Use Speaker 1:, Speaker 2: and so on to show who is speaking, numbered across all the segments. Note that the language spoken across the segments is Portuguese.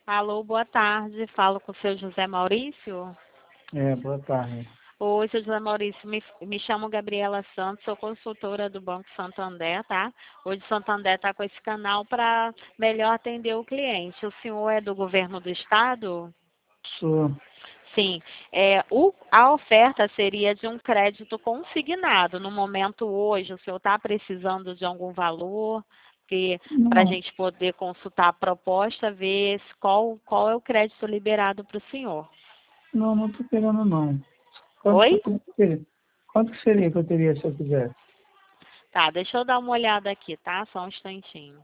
Speaker 1: Alô, boa tarde. Falo com o seu José Maurício.
Speaker 2: Boa tarde.
Speaker 1: Oi, seu José Maurício. Me chamo Gabriela Santos, sou consultora do Banco Santander, tá? Hoje o Santander está com esse canal para melhor atender o cliente. O senhor é do governo do estado?
Speaker 2: Sou.
Speaker 1: Sim. A oferta seria de um crédito consignado. No momento hoje, o senhor está precisando de algum valor? Para a
Speaker 2: Não,
Speaker 1: gente poder consultar a proposta, ver qual é o crédito liberado para o senhor.
Speaker 2: não tô querendo não. Quanto que
Speaker 1: Oi?
Speaker 2: eu teria? Quanto que seria que eu teria se eu quisesse?
Speaker 1: Tá, deixa eu dar uma olhada aqui, tá? Só um instantinho.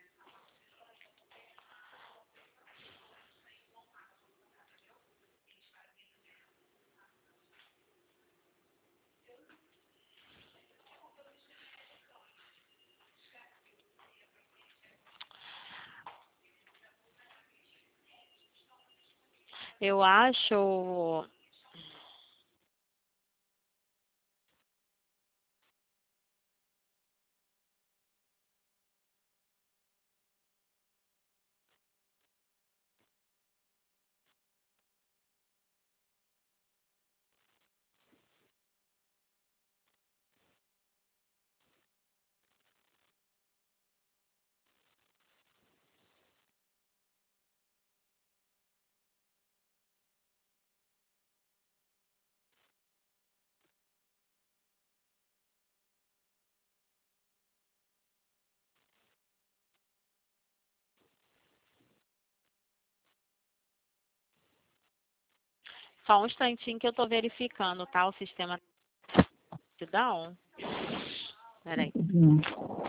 Speaker 1: Eu acho. Só um instantinho que eu tô verificando, tá? O sistema te dá on. Peraí.
Speaker 2: Hum.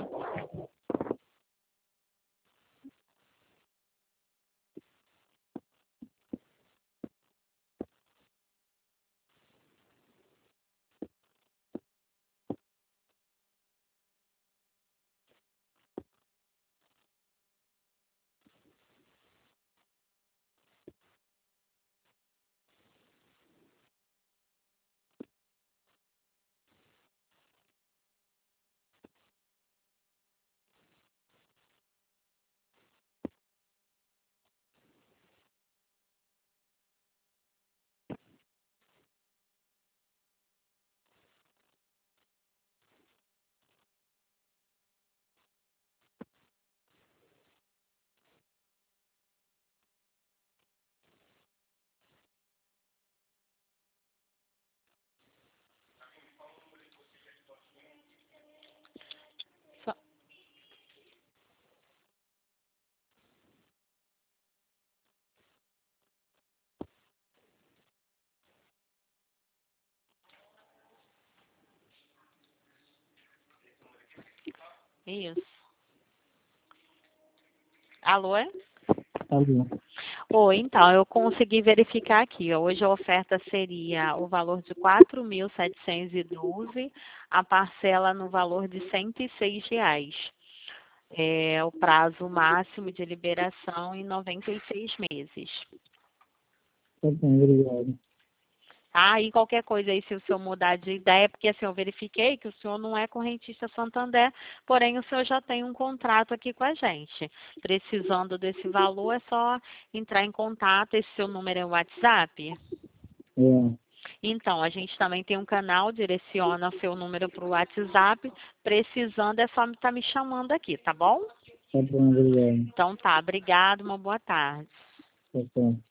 Speaker 1: Só- Isso. Alô? É?
Speaker 2: Ali.
Speaker 1: Oi, então, eu consegui verificar aqui. Ó. Hoje a oferta seria o valor de 4.712, a parcela no valor de R$ 106. É o prazo máximo de liberação em 96 meses.
Speaker 2: Tá bem, obrigado.
Speaker 1: Tá? E qualquer coisa aí, se o senhor mudar de ideia, porque assim, eu verifiquei que o senhor não é correntista Santander, porém o senhor já tem um contrato aqui com a gente. Precisando desse valor, é só entrar em contato. Esse seu número é o WhatsApp?
Speaker 2: É,
Speaker 1: Então, a gente também tem um canal, direciona seu número para o WhatsApp. Precisando, é só estar me chamando aqui, tá bom?
Speaker 2: tá bom, obrigado.
Speaker 1: Então tá, obrigado, uma boa tarde.
Speaker 2: Tá bom.